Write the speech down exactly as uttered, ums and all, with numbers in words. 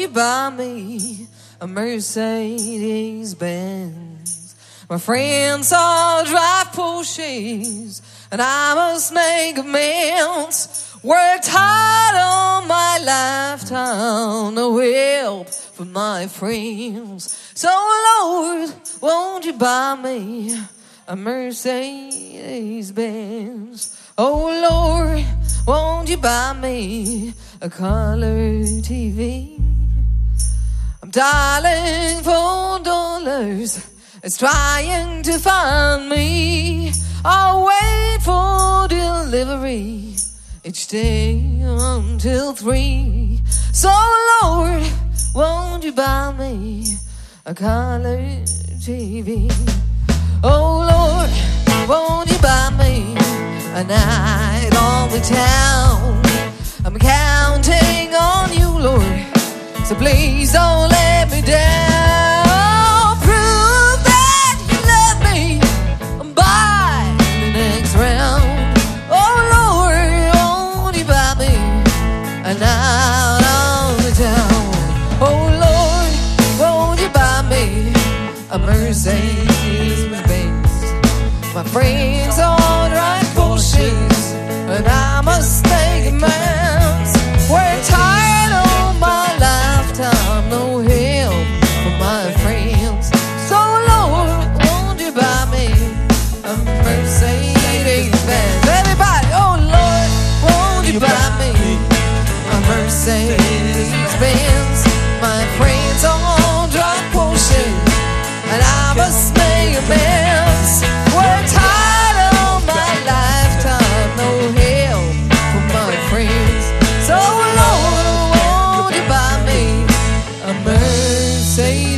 you buy me a Mercedes Benz? My friends all drive Porsches, and I must make amends. Worked hard all my lifetime, no help from my friends. So Lord, won't you buy me a Mercedes Benz? Oh Lord, won't you buy me a color T V? I'm dialing for dollars, it's trying to find me. I'll wait for delivery each day until three. So Lord, won't you buy me a color T V? Oh Lord, won't you buy me a night on the town? I'm counting on you, Lord, so please don't let me down. Prove that you love me by the next round. Oh Lord, won't you buy me a night on the town? Oh Lord, won't you buy me a Mercedes Benz? My friends all drive Porsches, and I must make amends. Worked hard all my lifetime, no help from my friends. So Lord, won't you buy me a Mercedes Benz? Everybody, oh Lord, won't you buy me a Mercedes Benz? My friends all drive Porsches, and I must make amends. Worked hard all my lifetime, no help from my friends. So Lord, won't you buy me a Mercedes?